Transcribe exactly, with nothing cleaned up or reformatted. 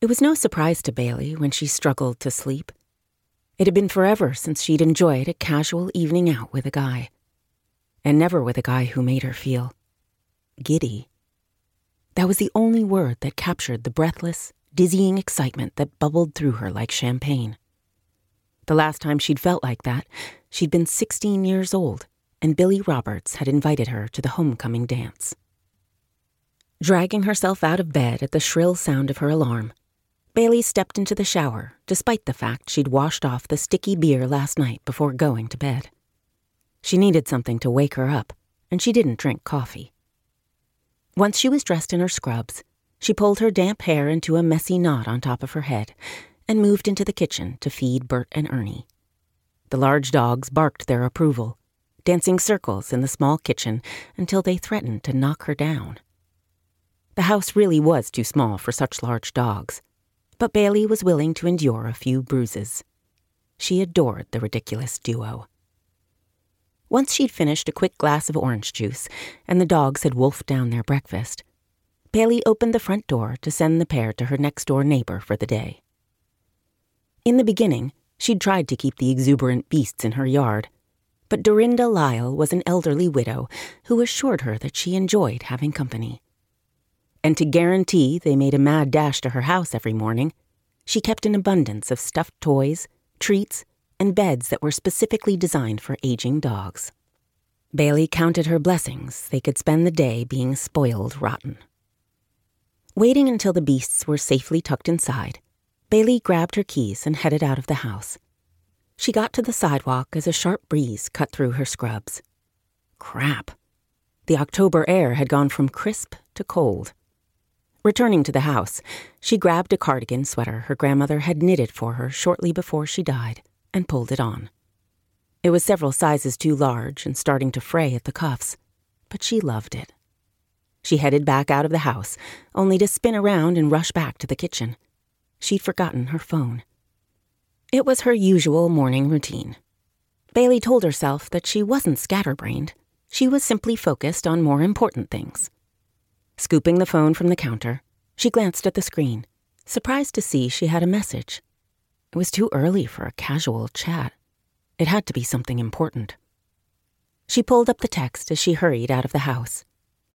It was no surprise to Bailey when she struggled to sleep. It had been forever since she'd enjoyed a casual evening out with a guy. And never with a guy who made her feel giddy. That was the only word that captured the breathless, dizzying excitement that bubbled through her like champagne. The last time she'd felt like that, she'd been sixteen years old, and Billy Roberts had invited her to the homecoming dance. Dragging herself out of bed at the shrill sound of her alarm, Bailey stepped into the shower, despite the fact she'd washed off the sticky beer last night before going to bed. She needed something to wake her up, and she didn't drink coffee. Once she was dressed in her scrubs, she pulled her damp hair into a messy knot on top of her head and moved into the kitchen to feed Bert and Ernie. The large dogs barked their approval, dancing circles in the small kitchen until they threatened to knock her down. The house really was too small for such large dogs, but Bailey was willing to endure a few bruises. She adored the ridiculous duo. Once she'd finished a quick glass of orange juice and the dogs had wolfed down their breakfast, Bailey opened the front door to send the pair to her next-door neighbor for the day. In the beginning, she'd tried to keep the exuberant beasts in her yard, but Dorinda Lyle was an elderly widow who assured her that she enjoyed having company. And to guarantee they made a mad dash to her house every morning, she kept an abundance of stuffed toys, treats, and beds that were specifically designed for aging dogs. Bailey counted her blessings they could spend the day being spoiled rotten. Waiting until the beasts were safely tucked inside, Bailey grabbed her keys and headed out of the house. She got to the sidewalk as a sharp breeze cut through her scrubs. Crap. The October air had gone from crisp to cold. Returning to the house, she grabbed a cardigan sweater her grandmother had knitted for her shortly before she died and pulled it on. It was several sizes too large and starting to fray at the cuffs, but she loved it. She headed back out of the house, only to spin around and rush back to the kitchen. She'd forgotten her phone. It was her usual morning routine. Bailey told herself that she wasn't scatterbrained. She was simply focused on more important things. Scooping the phone from the counter, she glanced at the screen, surprised to see she had a message. It was too early for a casual chat. It had to be something important. She pulled up the text as she hurried out of the house.